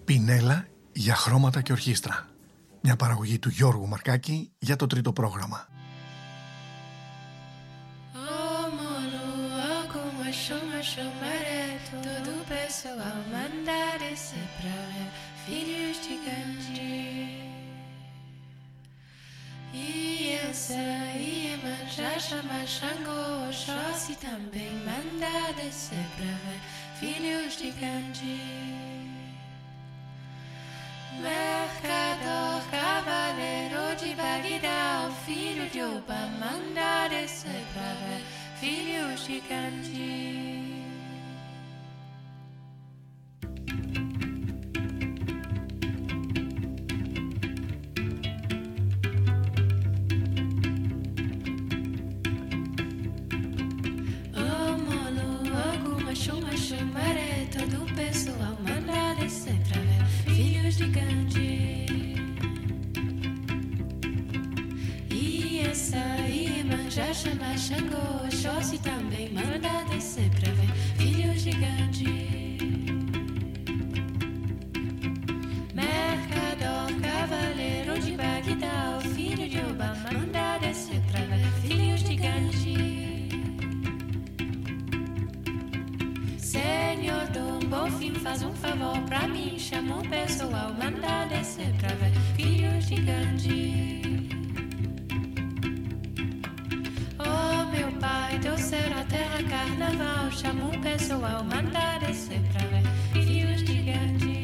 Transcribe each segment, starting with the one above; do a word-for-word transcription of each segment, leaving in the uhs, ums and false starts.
Πινέλα για χρώματα και ορχήστρα. Μια παραγωγή του Γιώργου Μαρκάκη για το τρίτο πρόγραμμα. Filhos de Gandhi, Mercador, cavaleiro de Bagdá, o filho de Oba, manda descer pra ver, filhos de Gandhi. Todo o pessoal manda descer pra ver filhos de Gandhi. E essa Iemanjá chama Xangô, Oxóssi também manda descer pra ver filhos de Gandhi. Mercador, cavaleiro de Bagdá, o filho de Oba manda descer pra ver filhos de Gandhi. Senhor do bom fim, faz um favor pra mim, chama o pessoal, manda descer pra ver filhos de Gandhi. Oh meu pai do céu, a terra, carnaval, chama o pessoal, manda descer pra ver filhos de Gandhi.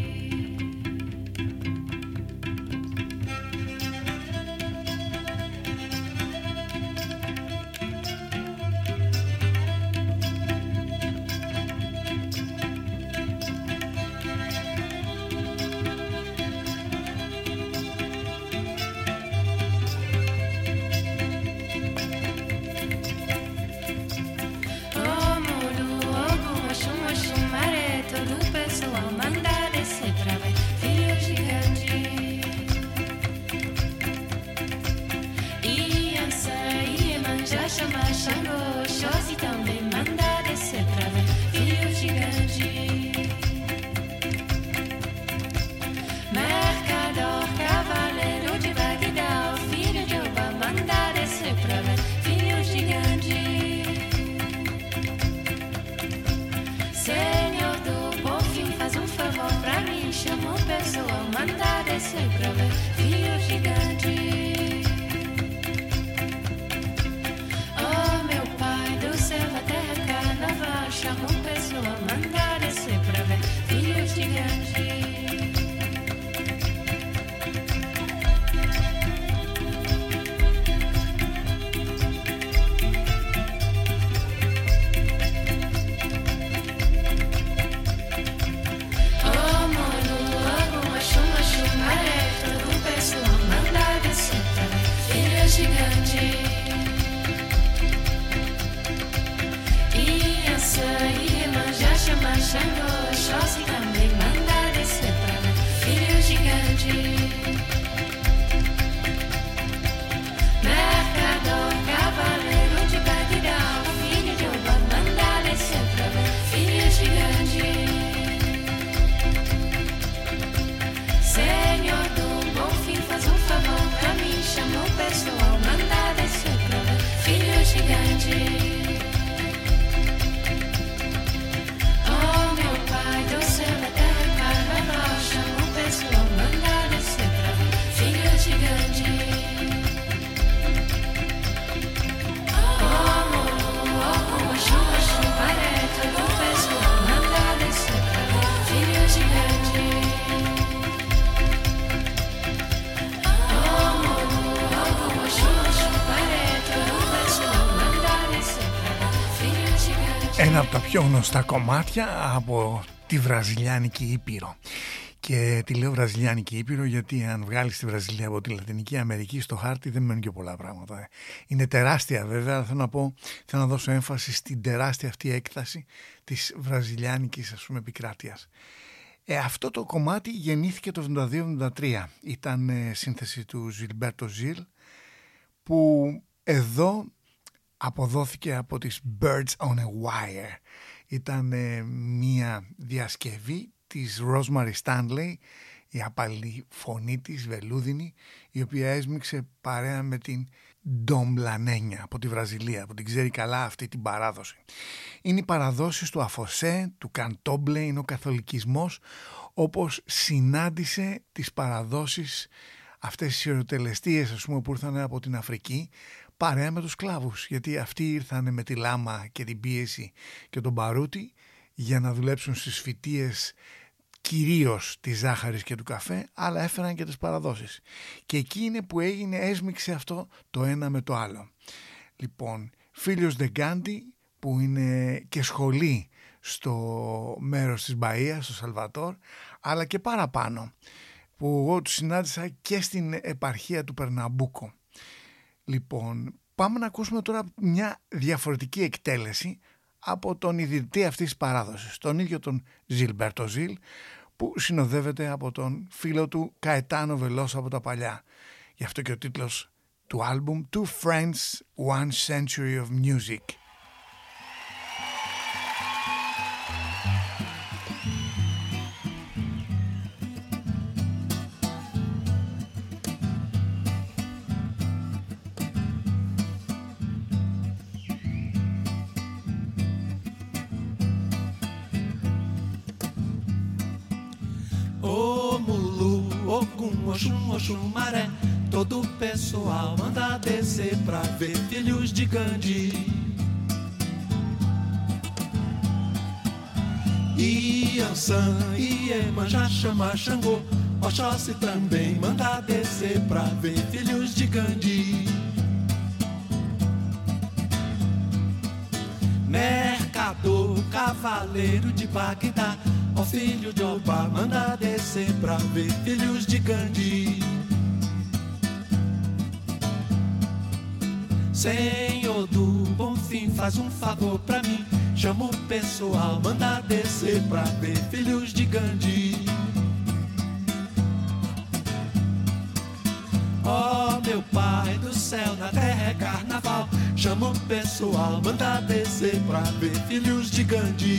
Ένα από τα πιο γνωστά κομμάτια από τη Βραζιλιάνικη Ήπειρο. Και τη λέω Βραζιλιάνικη Ήπειρο γιατί αν βγάλεις τη Βραζιλία από τη Λατινική Αμερική στο χάρτη δεν μένουν και πολλά πράγματα. Είναι τεράστια βέβαια, αλλά θέλω να πω, θέλω να δώσω έμφαση στην τεράστια αυτή έκταση της βραζιλιάνικης, ας πούμε, επικράτειας. Ε, αυτό το κομμάτι γεννήθηκε το εβδομήντα δύο εβδομήντα τρία. Ήταν ε, σύνθεση του Ζιλμπέρτο Ζιλ, που εδώ αποδόθηκε από τις Birds on a Wire. Ήταν ε, μία διασκευή της Rosemary Stanley, η απαλή φωνή της, βελούδινη, η οποία έσμιξε παρέα με την Dom Lanenha από τη Βραζιλία, που την ξέρει καλά αυτή την παράδοση. Είναι οι παραδόσεις του Αφωσέ, του Καντόμπλε, είναι ο καθολικισμός, όπως συνάντησε τις παραδόσεις, αυτές τις ιεροτελεστίες, ας πούμε, που ήρθαν από την Αφρική, παρέα με τους σκλάβους, γιατί αυτοί ήρθαν με τη λάμα και την πίεση και τον παρούτη για να δουλέψουν στις φυτίες, κυρίως της ζάχαρης και του καφέ, αλλά έφεραν και τις παραδόσεις. Και εκεί είναι που έγινε, έσμιξε αυτό το ένα με το άλλο. Λοιπόν, Φίλιος Ντεγκάντι, που είναι και σχολή στο μέρος της Μπαΐας, στο Σαλβατόρ, αλλά και παραπάνω, που εγώ του συνάντησα και στην επαρχία του Περναμπούκο. Λοιπόν, πάμε να ακούσουμε τώρα μια διαφορετική εκτέλεση από τον ιδρυτή αυτής της παράδοσης, τον ίδιο τον Ζιλμπέρτο Ζιλ, που συνοδεύεται από τον φίλο του Καετάνο Βελόσο από τα παλιά. Γι' αυτό και ο τίτλος του άλμπουμ Two Friends, One Century of Music. Oxum, Oxum, Maré, todo o pessoal manda descer pra ver filhos de Gandhi. Iansã, Iemanjá, chama Xangô, Oxóssi também manda descer pra ver filhos de Gandhi. Mercador, cavaleiro de Bagdá, ó filho de Obá, manda descer pra ver filhos de Gandhi. Senhor do bom fim, faz um favor pra mim, chama o pessoal, manda descer pra ver filhos de Gandhi. Ó meu Pai do céu, na terra é carnaval, chama o pessoal, manda descer pra ver filhos de Gandhi.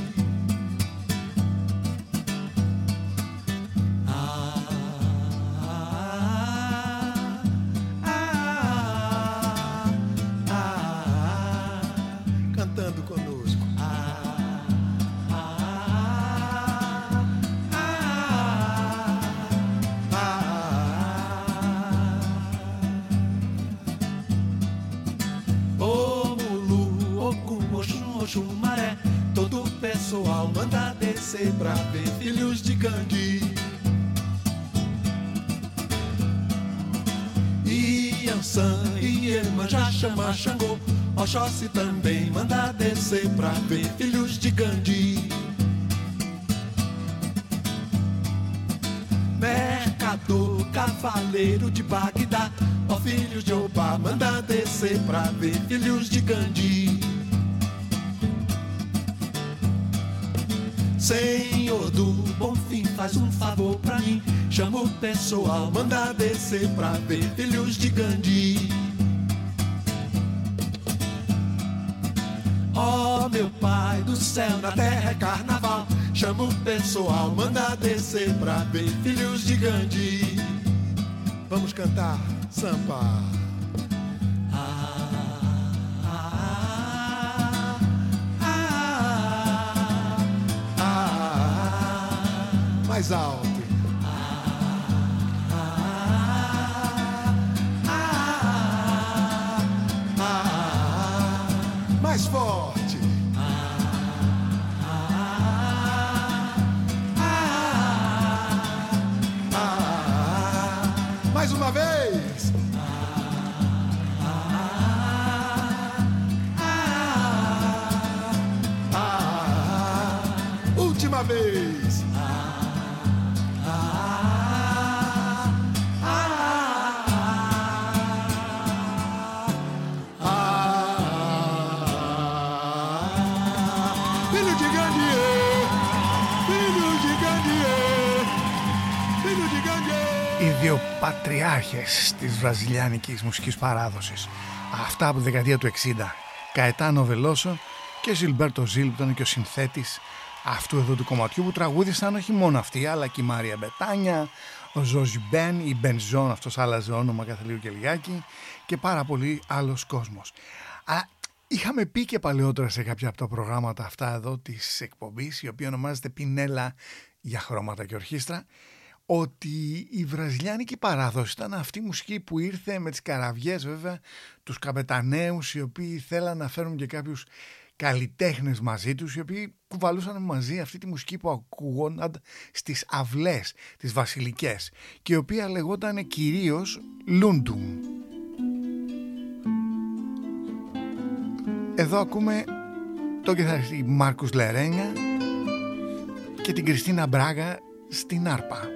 Pra ver filhos de Gandhi. Iansã, Iemanjá, chama Xangô, Oxóssi também manda descer pra ver filhos de Gandhi. Mercador, cavaleiro de Bagdá, ó filhos de Obá, manda descer pra ver filhos de Gandhi. Senhor do bom fim, faz um favor pra mim, chama o pessoal, manda descer pra ver filhos de Gandhi. Ó meu Pai do céu, na terra é carnaval, chama o pessoal, manda descer pra ver filhos de Gandhi. Vamos cantar samba. Mais alto. Ah, ah, ah, ah, mais forte. Ah, ah, ah, ah, mais uma vez. Ah, ah, ah, última vez. Οι δύο πατριάρχες της βραζιλιάνικης μουσικής παράδοσης, αυτά από τη δεκαετία του εξήντα, Καετάνο Βελόσο και Ζιλμπέρτο Ζιλ, που ήταν και ο συνθέτης αυτού εδώ του κομματιού που τραγούδισαν όχι μόνο αυτοί αλλά και η Μάρια Μπετάνια, ο Ζόζι Μπεν, η Μπενζόν, αυτός άλλαζε όνομα κάθε λίγο και λιγάκι, και πάρα πολύ άλλος κόσμος. Α, είχαμε πει και παλαιότερα σε κάποια από τα προγράμματα αυτά εδώ της εκπομπής, η οποία ονομάζεται Πινέλα για χρώματα και ορχήστρα, ότι η βραζιλιάνικη παράδοση ήταν αυτή η μουσική που ήρθε με τις καραβιές, βέβαια, τους καπεταναίους, οι οποίοι θέλαν να φέρουν και κάποιους καλλιτέχνες μαζί τους, οι οποίοι κουβαλούσαν μαζί αυτή τη μουσική που ακούγονταν στις αυλές, τις βασιλικές, και η οποία λεγόταν κυρίως Λούντουμ. Εδώ ακούμε τον κιθαριστή Μάρκους Λερένια και την Κριστίνα Μπράγα στην άρπα.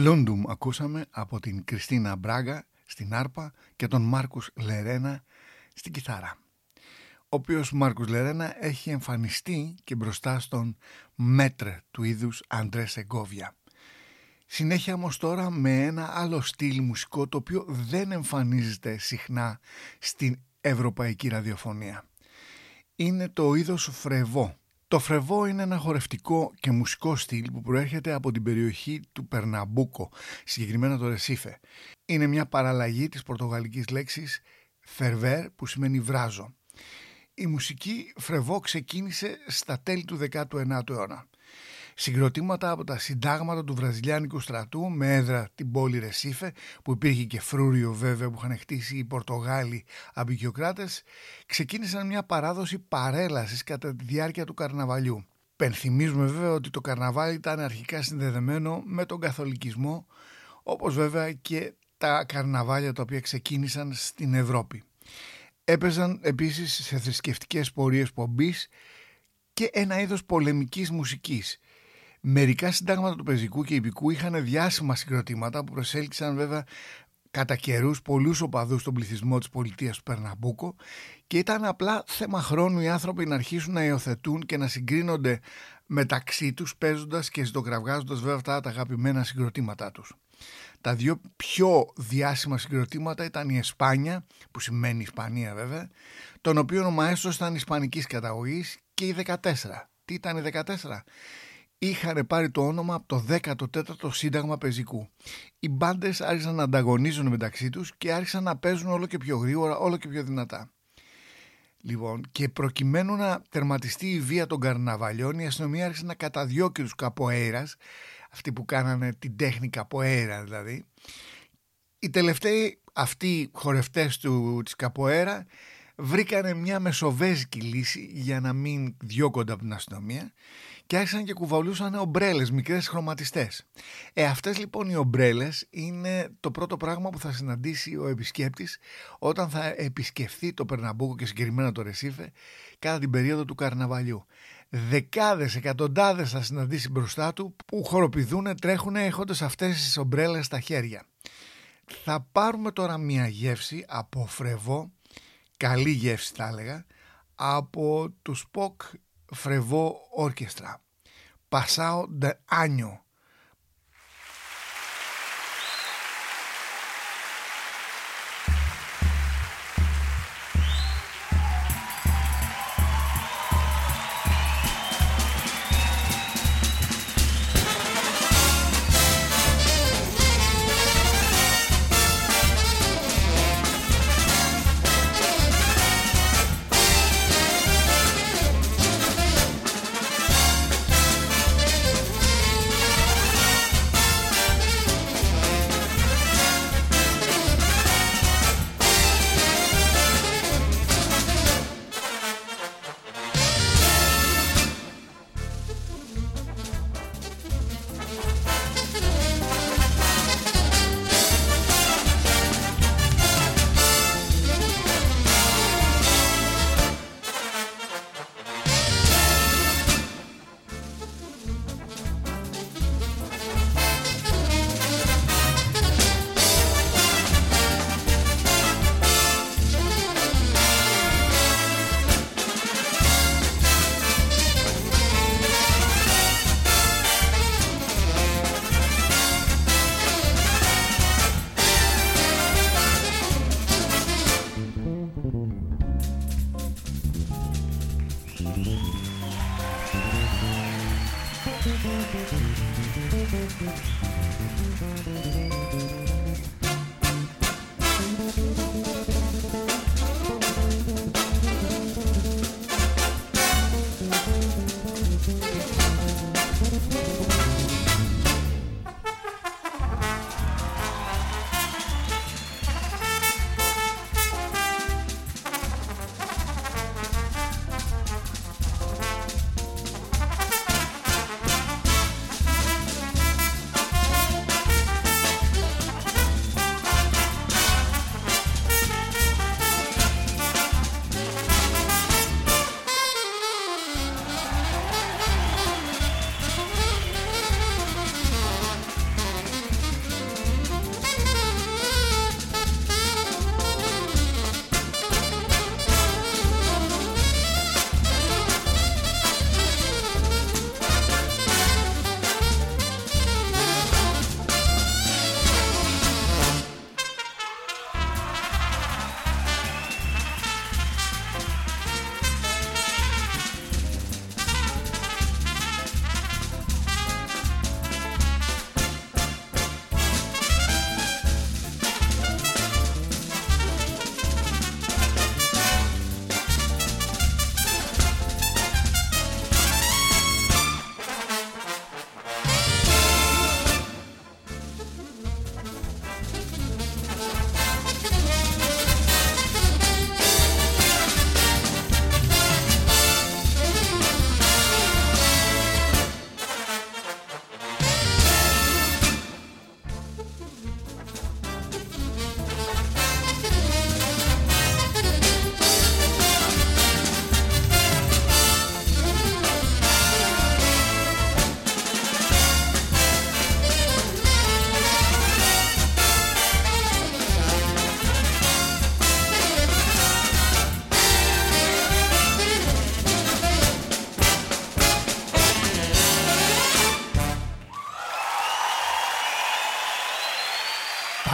Λούντουμ ακούσαμε από την Κριστίνα Μπράγκα στην άρπα και τον Μάρκους Λερένα στην κιθάρα, ο οποίος Μάρκους Λερένα έχει εμφανιστεί και μπροστά στον μέτρε του είδους Αντρέ Σεγκόβια. Συνέχεια όμως τώρα με ένα άλλο στυλ μουσικό το οποίο δεν εμφανίζεται συχνά στην ευρωπαϊκή ραδιοφωνία. Είναι το είδος φρεβό. Το φρεβό είναι ένα χορευτικό και μουσικό στυλ που προέρχεται από την περιοχή του Περναμπούκο, συγκεκριμένα το Ρεσίφε. Είναι μια παραλλαγή της πορτογαλικής λέξης ferver που σημαίνει βράζο. Η μουσική φρεβό ξεκίνησε στα τέλη του δέκατου ενάτου αιώνα. Συγκροτήματα από τα συντάγματα του βραζιλιάνικου στρατού με έδρα την πόλη Ρεσίφε, που υπήρχε και φρούριο βέβαια που είχαν χτίσει οι Πορτογάλοι αμπικιοκράτες, ξεκίνησαν μια παράδοση παρέλασης κατά τη διάρκεια του καρναβαλιού. Πενθυμίζουμε βέβαια ότι το καρναβάλι ήταν αρχικά συνδεδεμένο με τον καθολικισμό, όπως βέβαια και τα καρναβάλια τα οποία ξεκίνησαν στην Ευρώπη. Έπαιζαν επίσης σε θρησκευτικές πορείες πομπής και ένα είδος πολεμικής μουσικής. Μερικά συντάγματα του πεζικού και ιππικού είχαν διάσημα συγκροτήματα που προσέλκυσαν βέβαια κατά καιρούς πολλούς οπαδούς στον πληθυσμό της πολιτείας του Περναμπούκο και ήταν απλά θέμα χρόνου οι άνθρωποι να αρχίσουν να υιοθετούν και να συγκρίνονται μεταξύ τους παίζοντας και ζητοκραυγάζοντας βέβαια αυτά τα αγαπημένα συγκροτήματά τους. Τα δύο πιο διάσημα συγκροτήματα ήταν η Εσπάνια, που σημαίνει Ισπανία βέβαια, τον οποίο ο μαέστρος ήταν ισπανικής καταγωγής, και η δεκατέσσερα. Τι ήταν η δεκατέσσερα? Είχαν πάρει το όνομα από το δέκατο τέταρτο Σύνταγμα Πεζικού. Οι μπάντες άρχισαν να ανταγωνίζουν μεταξύ τους και άρχισαν να παίζουν όλο και πιο γρήγορα, όλο και πιο δυνατά. Λοιπόν, και προκειμένου να τερματιστεί η βία των καρναβαλιών, η αστυνομία άρχισε να καταδιώκει τους καποέιρας, αυτοί που κάνανε την τέχνη καποέιρα δηλαδή. Οι τελευταίοι αυτοί χορευτές του, της καποέιρα βρήκανε μια μεσοβέζικη λύση για να μην διώκονται από την αστυνομία και άρχισαν και κουβαλούσαν ομπρέλες, μικρές χρωματιστές. Ε, αυτές λοιπόν οι ομπρέλες είναι το πρώτο πράγμα που θα συναντήσει ο επισκέπτης όταν θα επισκεφθεί το Περναμπούκο και συγκεκριμένα το Ρεσίφε κατά την περίοδο του καρναβαλιού. Δεκάδες, εκατοντάδες θα συναντήσει μπροστά του που χοροπηδούν, τρέχουν έχοντας αυτές τις ομπρέλες στα χέρια. Θα πάρουμε τώρα μια γεύση από φρεβό, καλή γεύση θα έλεγα, από του Σποκ Φρεβό Όρκεστρα. Pasao de Año.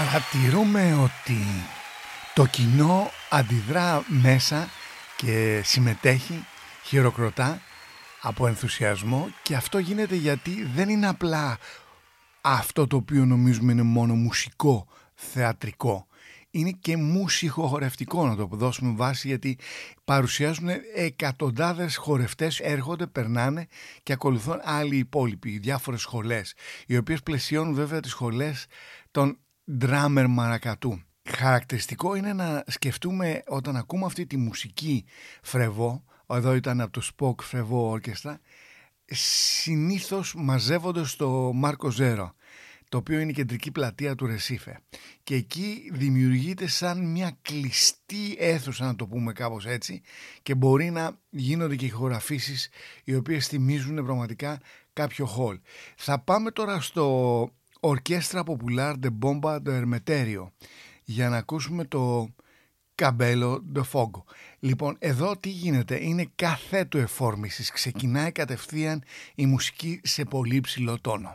Παρατηρούμε ότι το κοινό αντιδρά μέσα και συμμετέχει, χειροκροτά από ενθουσιασμό, και αυτό γίνεται γιατί δεν είναι απλά αυτό το οποίο νομίζουμε είναι μόνο μουσικό, θεατρικό. Είναι και μουσικό χορευτικό, να το δώσουμε βάση, γιατί παρουσιάζουν εκατοντάδες χορευτές, έρχονται, περνάνε και ακολουθούν άλλοι υπόλοιποι, διάφορες σχολές, οι οποίες πλαισιώνουν βέβαια τις σχολές των ντράμερ μαρακατού. Χαρακτηριστικό είναι να σκεφτούμε όταν ακούμε αυτή τη μουσική φρεβό, εδώ ήταν από το Spoke Φρεβό Όρκεστρα, συνήθως μαζεύονται στο Μάρκο Ζέρο, το οποίο είναι η κεντρική πλατεία του Ρεσίφε, και εκεί δημιουργείται σαν μια κλειστή αίθουσα, να το πούμε κάπως έτσι, και μπορεί να γίνονται και ηχογραφήσεις οι οποίες θυμίζουν πραγματικά κάποιο χολ. Θα πάμε τώρα στο Orchestra Popular de Bomba de Hermeterio για να ακούσουμε το Cabello de Fogo. Λοιπόν, εδώ τι γίνεται, είναι καθέτο εφόρμησης, ξεκινάει κατευθείαν η μουσική σε πολύ ψηλό τόνο.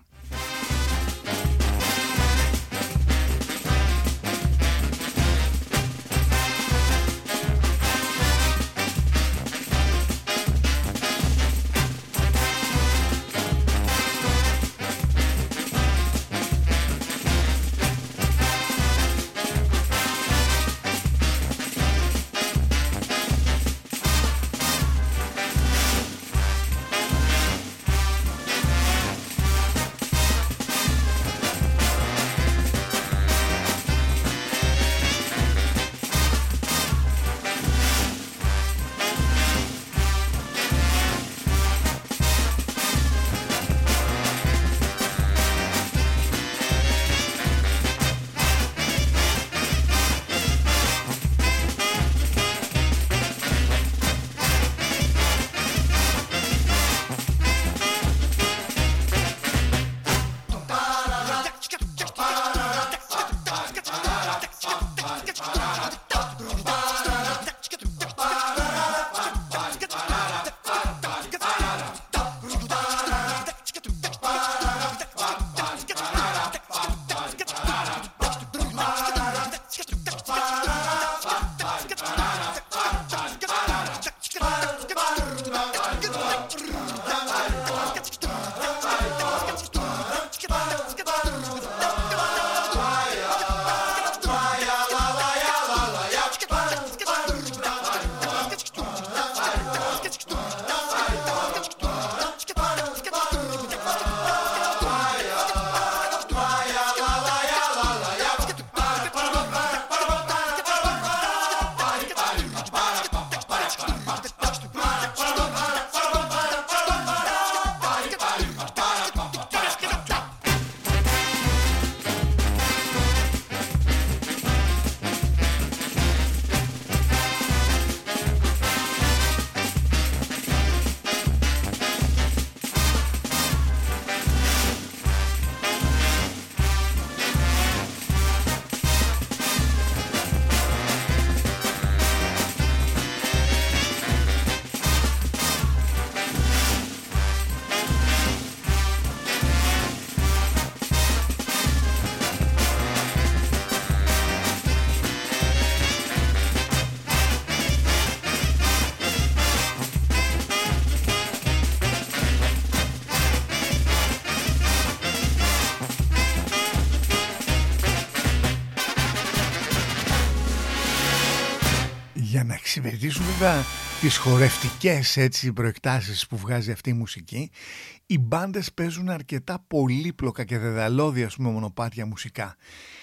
Για να εξυπηρετήσουν βέβαια τις χορευτικές έτσι προεκτάσεις που βγάζει αυτή η μουσική, οι μπάντες παίζουν αρκετά πολύπλοκα και δεδαλώδη, ας πούμε, μονοπάτια μουσικά.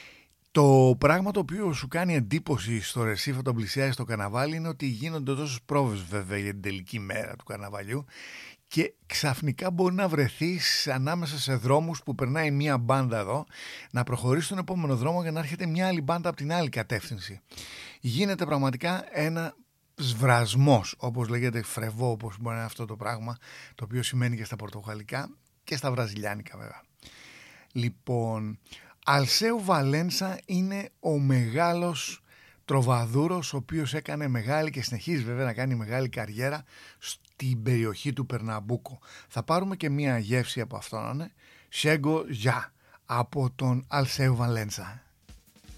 Το πράγμα το οποίο σου κάνει εντύπωση στο Ρεσίφ όταν πλησιάζει στο καρναβάλι είναι ότι γίνονται τόσες πρόβες βέβαια για την τελική μέρα του καρναβαλιού, και ξαφνικά μπορεί να βρεθείς ανάμεσα σε δρόμους που περνάει μία μπάντα εδώ, να προχωρήσει στον επόμενο δρόμο για να έρχεται μια άλλη μπάντα από την άλλη κατεύθυνση. Γίνεται πραγματικά ένα σβρασμός, όπως λέγεται φρεβό, όπως μπορεί να είναι αυτό το πράγμα, το οποίο σημαίνει και στα πορτογαλικά και στα βραζιλιάνικα βέβαια. Λοιπόν, Αλσέου Βαλένσα είναι ο μεγάλος τροβαδούρος, ο οποίος έκανε μεγάλη και συνεχίζει βέβαια να κάνει μεγάλη καριέρα στην περιοχή του Περναμπούκο. Θα πάρουμε και μία γεύση από αυτόν, Σέγκο Ζιά, από τον Αλσέου Βαλένσα.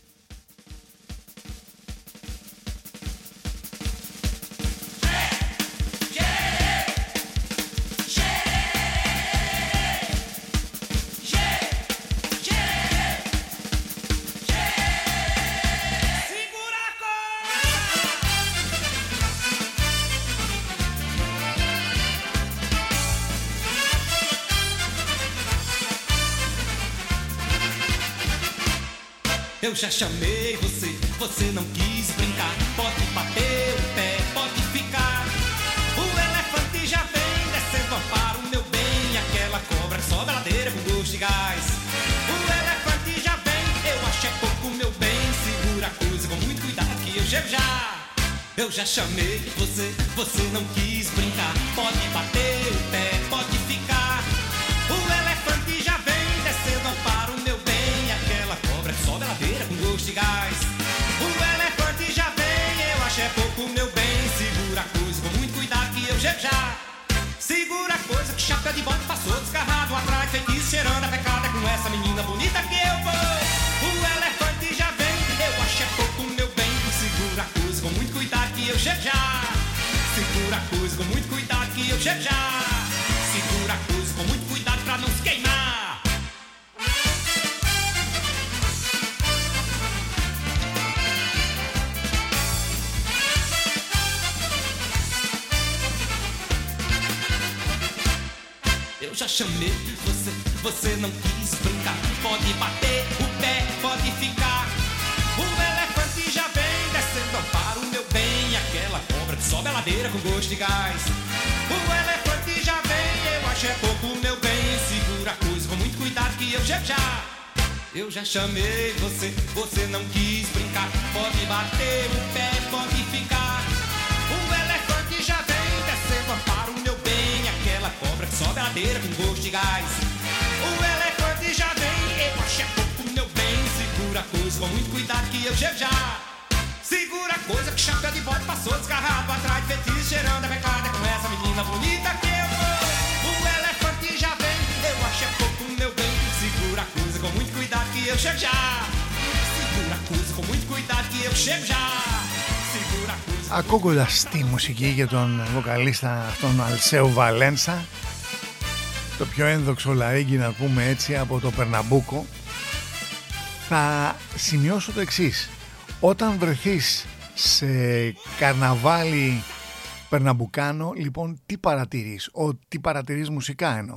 Eu já chamei você, você não quis brincar. Pode bater o pé, pode ficar. O elefante já vem descendo para o meu bem. Aquela cobra que sobe a ladeira com gosto de gás. O elefante já vem, eu acho é pouco meu bem. Segura a coisa com muito cuidado que eu chego já. Eu já chamei você, você não quis brincar. Pode bater o pé, pode ficar. O elefante já vem descendo para o meu bem. Aquela cobra que sobe a ladeira com gosto de gás. O elefante já vem, eu acho é pouco meu bem. Segura a coisa com muito cuidado que eu chego já. Segura a coisa que chapéu de bota passou desgarrado atrás, feitiço cheirando a pecada. É com essa menina bonita que eu vou. O elefante já vem, eu acho é pouco meu bem. Segura a coisa com muito cuidado que eu chego já. Segura a coisa com muito cuidado que eu chego já. Segura a coisa com muito cuidado pra não se queimar. Eu já chamei você, você não quis brincar. Pode bater o pé, pode ficar. O elefante já vem descendo para o meu bem. Aquela cobra que sobe a ladeira com gosto de gás. O elefante já vem, eu acho é pouco meu bem. Segura a coisa com muito cuidado que eu chego já. Eu já chamei você, você não quis brincar. Pode bater o pé, pode ficar. O elefante já vem descendo para o meu bem. Aquela cobra que sobe a ladeira com gosto de gás. O elefante já vem, eu acho é pouco meu bem. Segura a coisa com muito cuidado que eu chego já. Segura a coisa que chapéu de bode passou desgarrado atrás, feitiço cheirando a pecada. É com essa menina bonita que eu vou. O elefante já vem, eu acho é pouco meu bem. Segura a coisa com muito cuidado que eu chego já. Segura a coisa com muito cuidado que eu chego já. Segura a coisa. Ακούγοντας τη μουσική για τον βοκαλίστα αυτόν Αλσέο Βαλένσα, το πιο ένδοξο λαρίγγι να πούμε έτσι από το Περναμπούκο, θα σημειώσω το εξής. Όταν βρεθείς σε καρναβάλι περναμπουκάνο, λοιπόν τι παρατηρείς? Ότι παρατηρείς μουσικά εννοώ.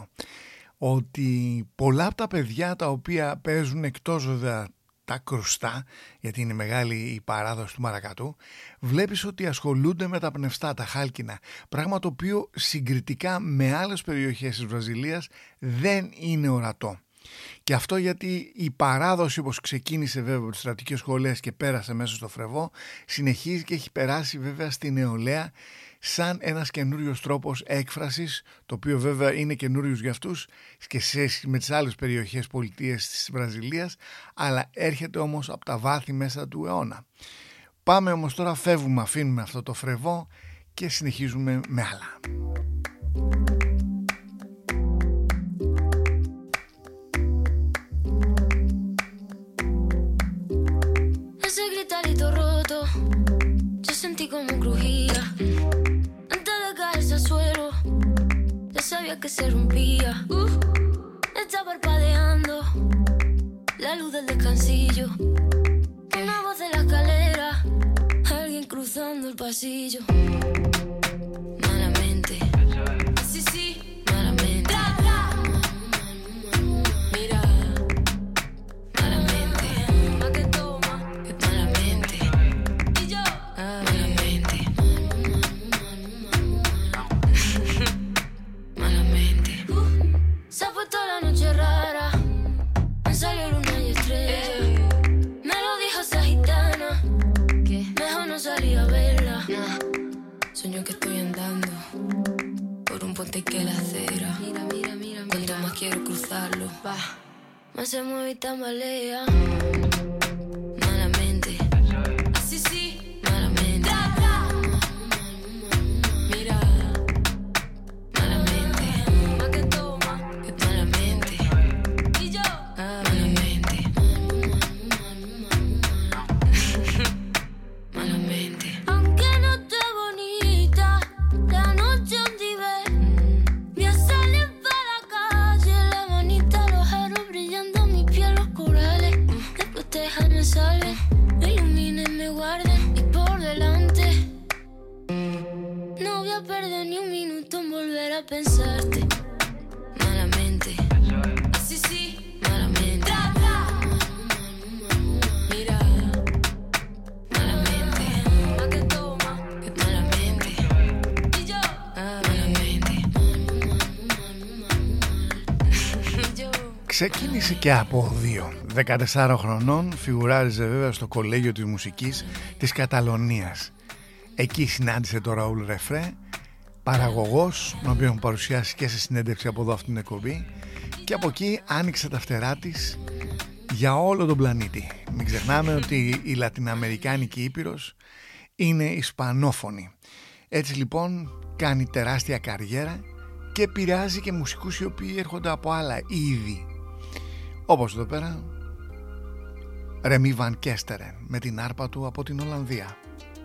Ότι πολλά από τα παιδιά τα οποία παίζουν εκτός βέβαια τα κρουστά, γιατί είναι μεγάλη η παράδοση του μαρακατού, βλέπεις ότι ασχολούνται με τα πνευστά, τα χάλκινα, πράγμα το οποίο συγκριτικά με άλλες περιοχές της Βραζιλίας δεν είναι ορατό. Και αυτό γιατί η παράδοση, όπως ξεκίνησε βέβαια από τις στρατικές σχολές και πέρασε μέσα στο Φρεβό, συνεχίζει και έχει περάσει βέβαια στη νεολαία σαν ένας καινούριος τρόπος έκφρασης, το οποίο βέβαια είναι καινούριος για αυτούς και σε, με τις άλλες περιοχές πολιτείες της Βραζιλίας, αλλά έρχεται όμως από τα βάθη μέσα του αιώνα. Πάμε όμως τώρα, φεύγουμε, αφήνουμε αυτό το Φρεβό και συνεχίζουμε με άλλα. Ese gritarito roto, yo sentí como crujía. Antes de caerse al suelo, ya sabía que se rompía. Uh, está parpadeando la luz del descansillo. Una voz de la escalera, alguien cruzando el pasillo. Malamente, sí, sí, malamente. Mira, malamente, pa' que toma, malamente. Y yo, malamente, malamente. Se ha puesto la noche rara, me salió luna y estrella. Me lo dijo esa gitana, que mejor no salía a verla. Nah. Sueño que estoy andando por un puente que la acera. Mira, mira, mira, mira. Cuanto más quiero cruzarlo, va, más se mueve y tambalea. Malamente, así sí, malamente. Mira, malamente, más que toma, malamente. Y yo, malamente, malamente. Aunque no esté bonita, la noche donde ve, voy a salir para la calle, la manita, los aros brillando, mi piel, los corales. Después déjame salir, me iluminen, me guarden y por delante. No voy a perder ni un minuto en volver a pensarte. Malamente, así sí, malamente. Mira. Ξεκίνησε και από δύο. δεκατεσσάρων χρονών φιγουράριζε βέβαια στο κολέγιο της μουσικής της Καταλωνίας. Εκεί συνάντησε τον Ραούλ Ρεφρέ, παραγωγός, τον οποίο έχουν παρουσιάσει και σε συνέντευξη από εδώ αυτήν την εκπομπή, και από εκεί άνοιξε τα φτερά της για όλο τον πλανήτη. Μην ξεχνάμε ότι η Λατινοαμερικάνικη Ήπειρος είναι ισπανόφωνη. Έτσι λοιπόν κάνει τεράστια καριέρα και επηρεάζει και μουσικούς οι οποίοι έρχονται από άλλα είδη. Όπως εδώ πέρα Ρεμί Βαν Κέστερεν με την άρπα του από την Ολλανδία.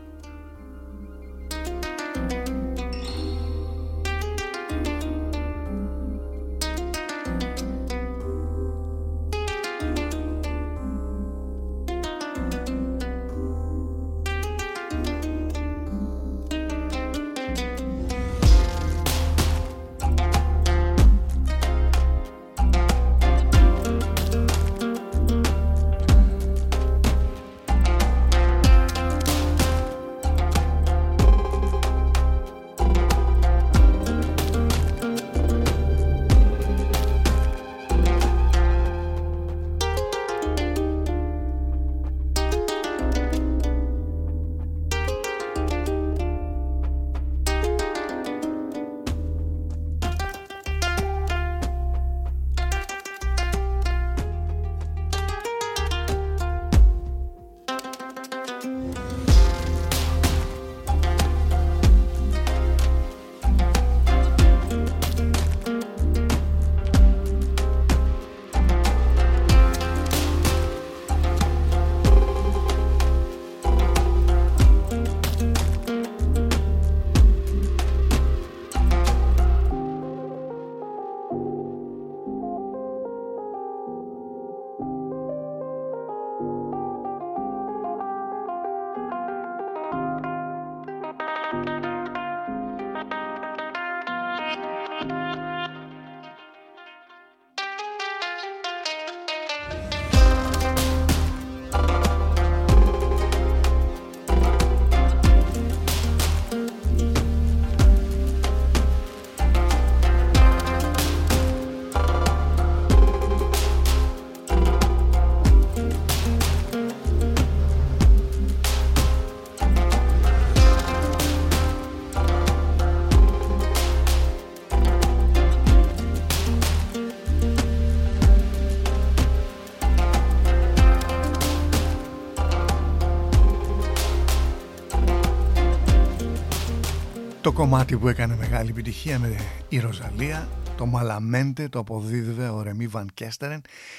Το κομμάτι που έκανε μεγάλη επιτυχία με η Ροζαλία, το Μαλαμέντε, το αποδίδευε ο Ρεμί Βαν Κέστερεν,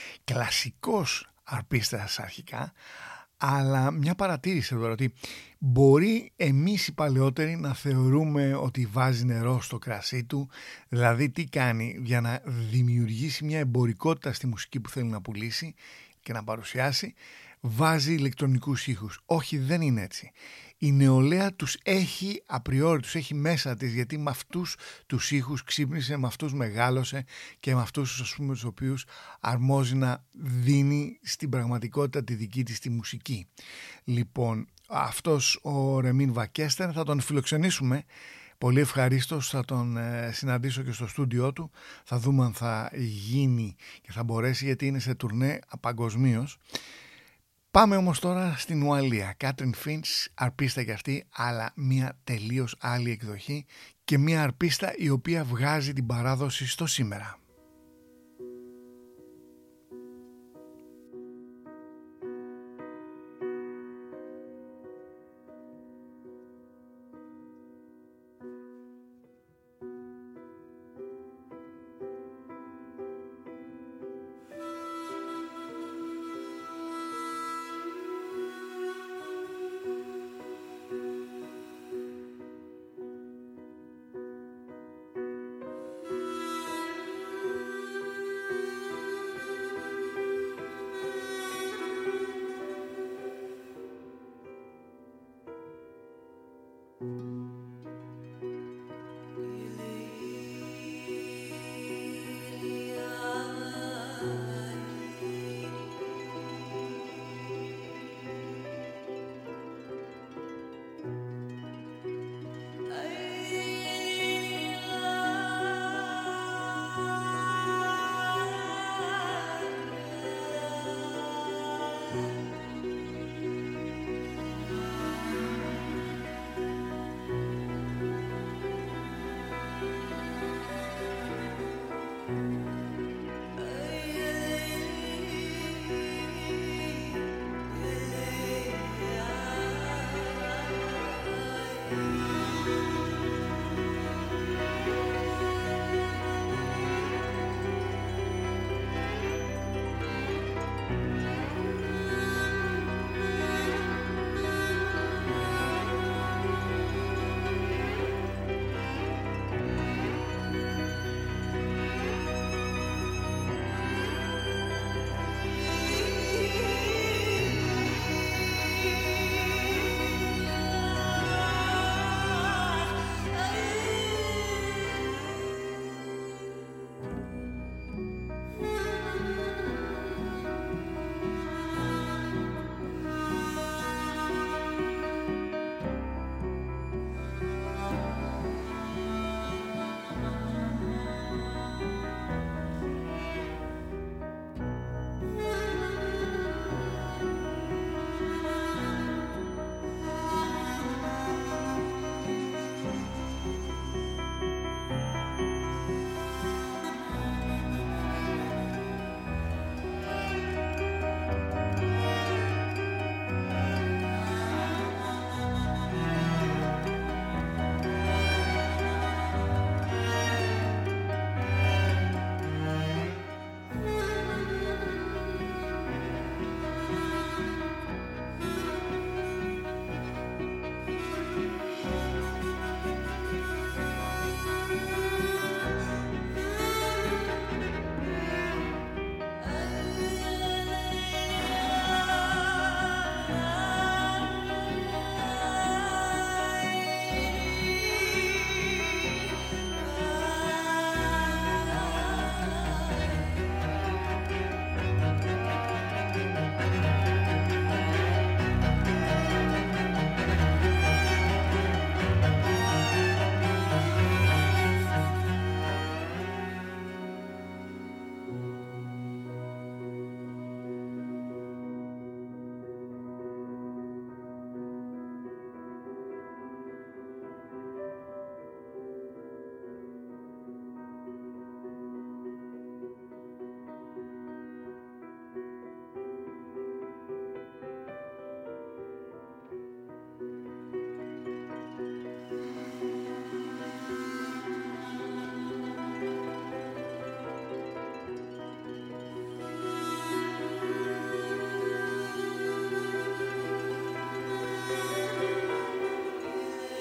κλασικός αρπίστας αρχικά, αλλά μια παρατήρηση εδώ, ότι μπορεί εμείς οι παλαιότεροι να θεωρούμε ότι βάζει νερό στο κρασί του, δηλαδή τι κάνει για να δημιουργήσει μια εμπορικότητα στη μουσική που θέλει να πουλήσει και να παρουσιάσει, βάζει ηλεκτρονικούς ήχους. Όχι, δεν είναι έτσι. Η νεολαία τους έχει απριόρι, τους έχει μέσα της, γιατί με αυτούς τους ήχους ξύπνησε, με αυτούς μεγάλωσε και με αυτούς, ας πούμε, τους οποίους αρμόζει να δίνει στην πραγματικότητα τη δική της τη μουσική. Λοιπόν, αυτός ο Ρεμίν Βαν Κέστερεν θα τον φιλοξενήσουμε πολύ ευχαρίστως, θα τον ε, συναντήσω και στο στούντιό του, θα δούμε αν θα γίνει και θα μπορέσει, γιατί είναι σε τουρνέ παγκοσμίως. Πάμε όμως τώρα στην Ουαλία. Κάτριν Φίντς, αρπίστα κι αυτή, αλλά μια τελείως άλλη εκδοχή και μια αρπίστα η οποία βγάζει την παράδοση στο σήμερα.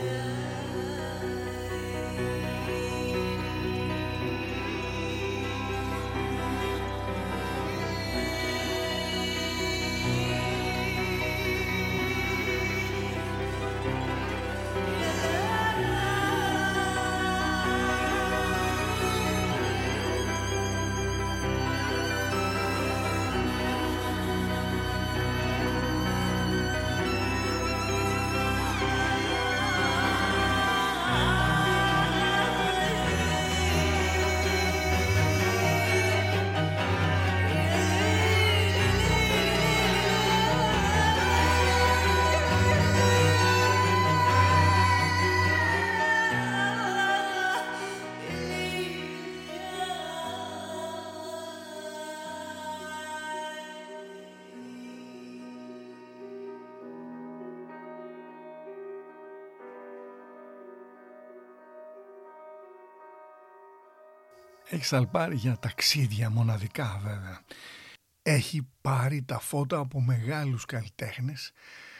Έχει αλπάρει για ταξίδια μοναδικά βέβαια. Έχει πάρει τα φώτα από μεγάλους καλλιτέχνες,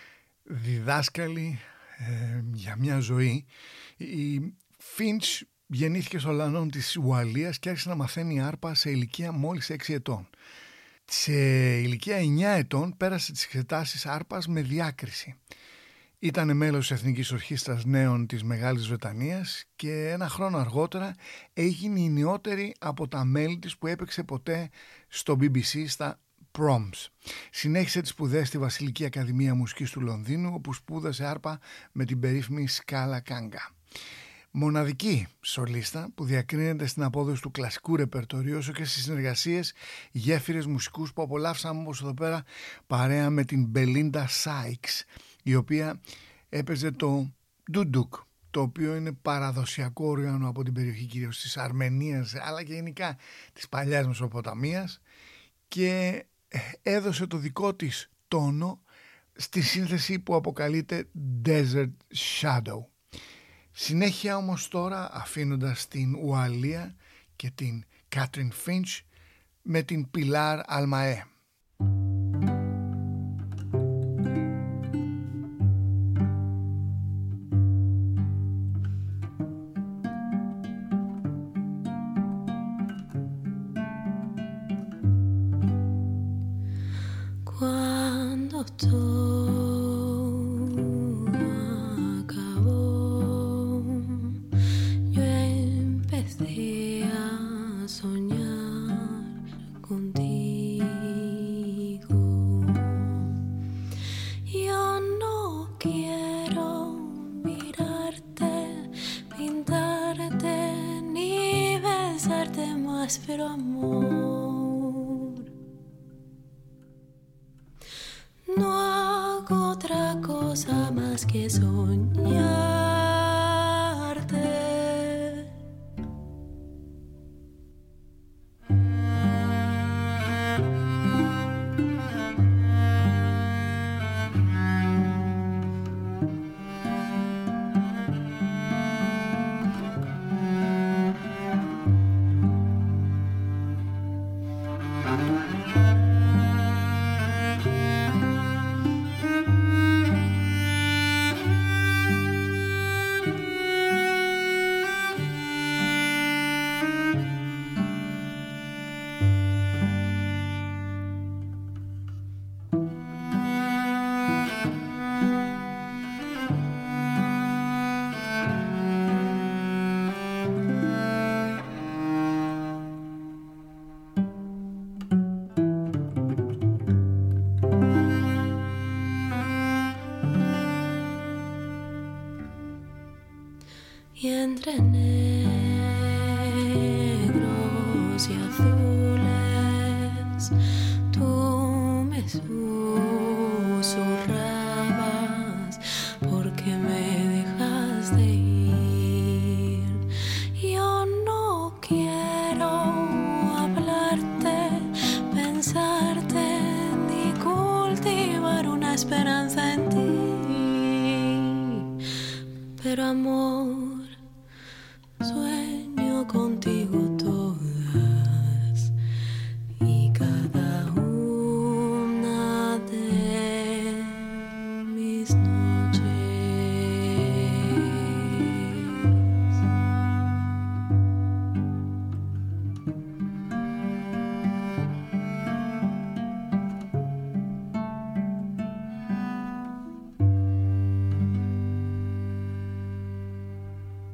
διδάσκαλοι ε, για μια ζωή. Η Finch γεννήθηκε στο Λανόν της Ουαλίας και άρχισε να μαθαίνει άρπα σε ηλικία μόλις έξι ετών. Σε ηλικία εννιά ετών πέρασε τις εξετάσεις άρπας με διάκριση. Ήταν μέλος της Εθνικής Ορχήστρας Νέων της Μεγάλης Βρετανίας και ένα χρόνο αργότερα έγινε η νεότερη από τα μέλη της που έπαιξε ποτέ στο μπι μπι σι στα Proms. Συνέχισε τις σπουδές στη Βασιλική Ακαδημία Μουσικής του Λονδίνου, όπου σπούδασε άρπα με την περίφημη Σκάλα Κάνγκα. Μοναδική σολίστα που διακρίνεται στην απόδοση του κλασικού ρεπερτορίου όσο και στις συνεργασίες γέφυρες μουσικούς που απολαύσαμε όπως εδώ πέρα παρέα με την Μπελίντα Σάικς, η οποία έπαιζε το ντουντουκ, το οποίο είναι παραδοσιακό όργανο από την περιοχή κυρίως της Αρμενίας αλλά και γενικά της παλιάς Μεσοποταμίας, και έδωσε το δικό της τόνο στη σύνθεση που αποκαλείται Desert Shadow. Συνέχεια όμως τώρα, αφήνοντας την Ουαλία και την Κάτριν Finch, με την Πιλάρ Αλμαέ. Y entre negros y azules tú me susurrabas porque me dejas de ir. Yo no quiero hablarte, pensarte ni cultivar una esperanza en ti, pero amor, sueño contigo todas y cada una de mis noches.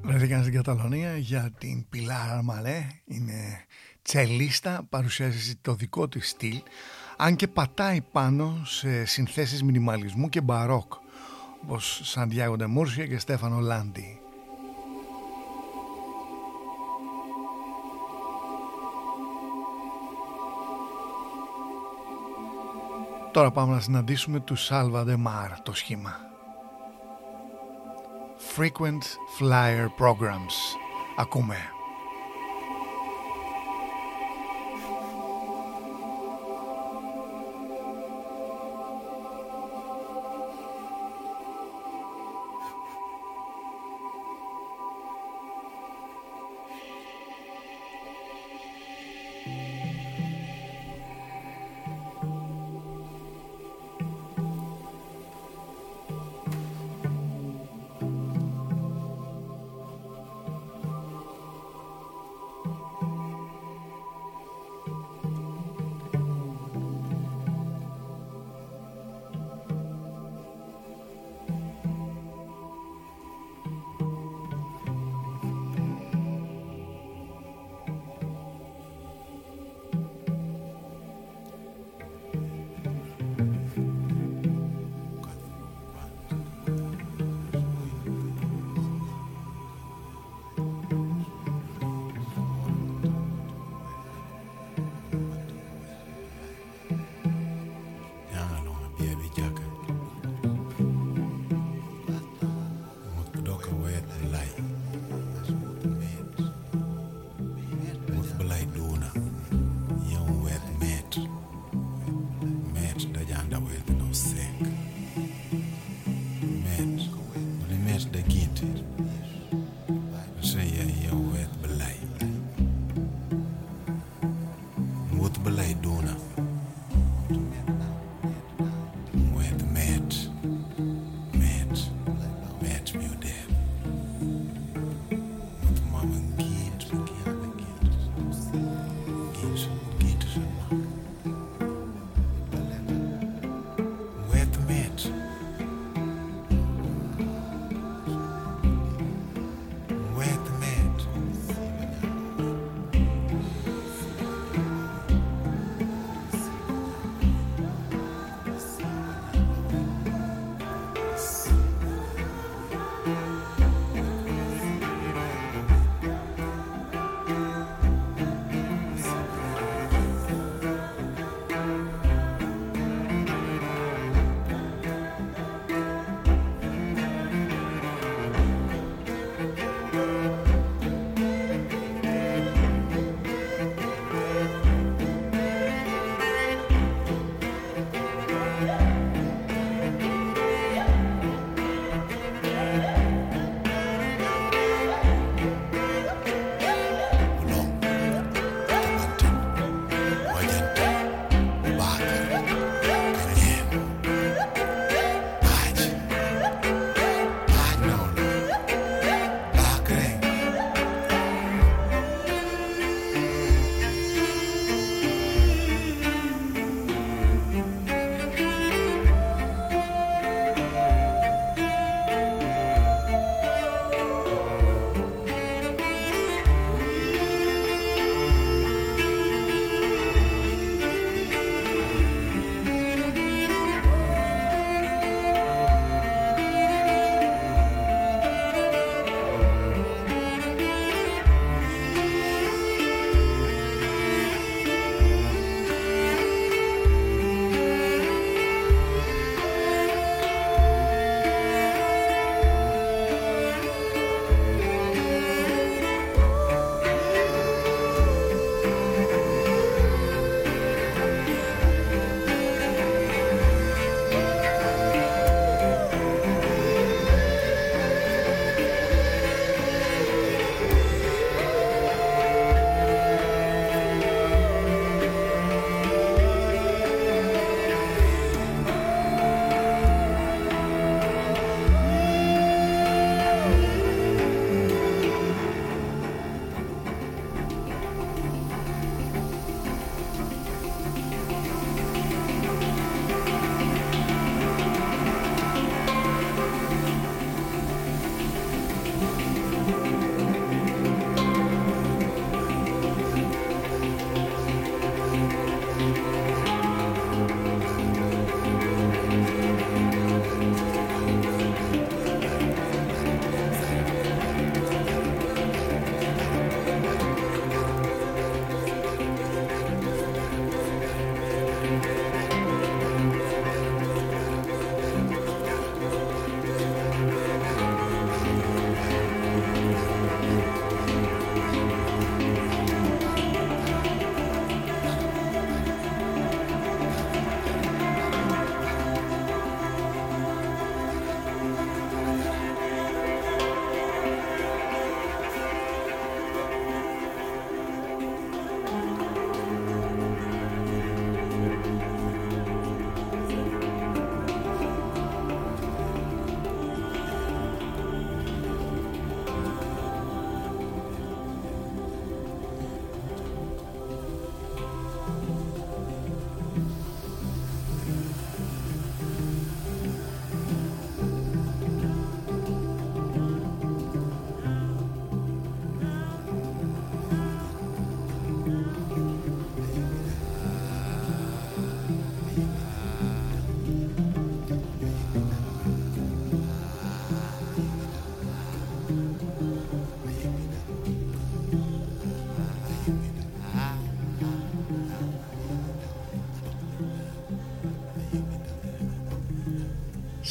Βρέθηκαν στην Καταλωνία για την Pilar Malé. Είναι τσελίστα, παρουσιάζει το δικό της στυλ, αν και πατάει πάνω σε συνθέσεις μινιμαλισμού και μπαρόκ, όπως Σαντιάγο ντε Μούρσια και Στέφανο Λάντι. Τώρα πάμε να συναντήσουμε του Salva de Mar, το σχήμα. Frequent Flyer Programs. Ακούμε.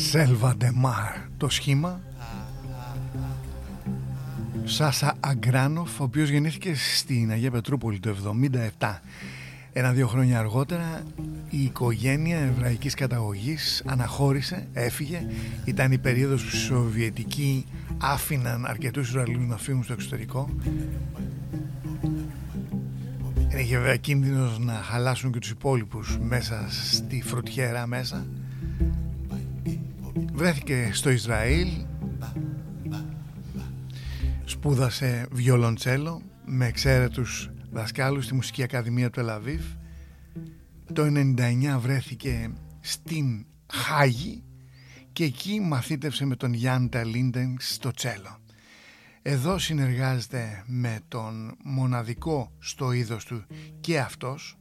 Selva de Mar το σχήμα. Σάσα Αγκράνοφ, ο οποίος γεννήθηκε στην Αγία Πετρούπολη το εβδομήντα επτά. Ένα-δύο χρόνια αργότερα η οικογένεια εβραϊκής καταγωγής αναχώρησε, έφυγε. Ήταν η περίοδος που οι Σοβιετικοί άφηναν αρκετούς Ισραηλούς να φύγουν στο εξωτερικό. Είχε βέβαια κίνδυνος να χαλάσουν και τους υπόλοιπους μέσα στη φρουτιέρα μέσα. Βρέθηκε στο Ισραήλ, σπούδασε βιολοντσέλο με εξαίρετους δασκάλους στη Μουσική Ακαδημία του Τελαβίβ. Το ενενήντα εννιά βρέθηκε στην Χάγη και εκεί μαθήτευσε με τον Γιάνντα Λίντεν στο τσέλο. Εδώ συνεργάζεται με τον μοναδικό στο είδος του και αυτός,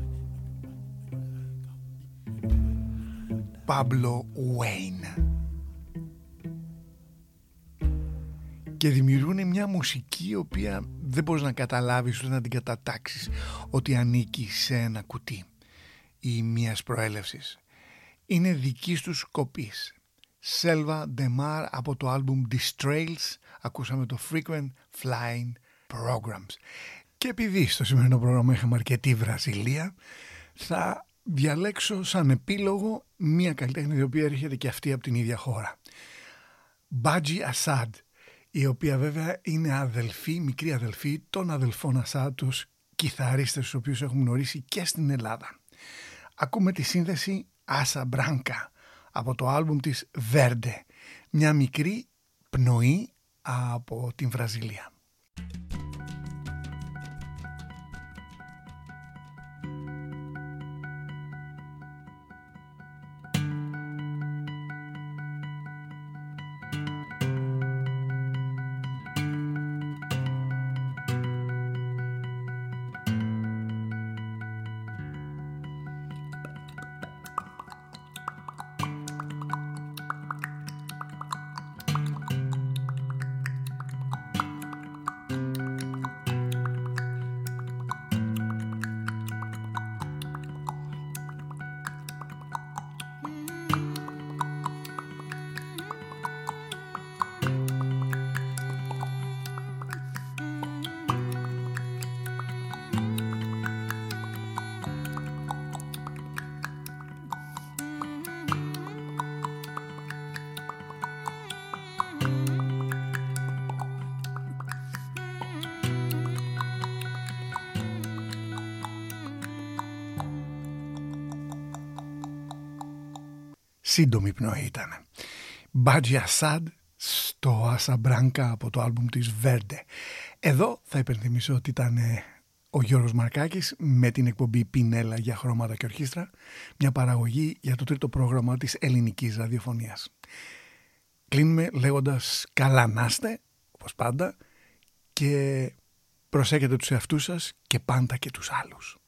Πάμπλο Ουέιν, και δημιουργούν μια μουσική η οποία δεν μπορείς να καταλάβεις ούτε να την κατατάξεις ότι ανήκει σε ένα κουτί ή μιας προέλευσης. Είναι δικής τους κοπής. Selva de Mar από το άλμπουμ Distrails. Ακούσαμε το Frequent Flying Programs. Και επειδή στο σημερινό πρόγραμμα είχαμε αρκετή Βραζιλία, θα διαλέξω σαν επίλογο μία καλλιτέχνη η οποία έρχεται και αυτή από την ίδια χώρα. Μπάτζι Ασάντ, η οποία βέβαια είναι αδελφή, μικρή αδελφή των αδελφών Ασάντ, τους κιθαρίστες τους οποίους έχουμε γνωρίσει και στην Ελλάδα. Ακούμε τη σύνθεση Άσα Μπράνκα από το άλμπουμ της Verde, μια μικρή πνοή από την Βραζιλία. Σύντομη πνοή ήταν. Μπάτζι Ασάντ στο Άσα Μπράνκα από το άλμπουμ της Verde. Εδώ θα υπενθυμίσω ότι ήταν ο Γιώργος Μαρκάκης με την εκπομπή Πινέλα για χρώματα και ορχήστρα, μια παραγωγή για το τρίτο πρόγραμμα της ελληνικής ραδιοφωνίας. Κλείνουμε λέγοντας καλά να είστε, όπως πάντα, και προσέχετε τους εαυτούς σας και πάντα και τους άλλους.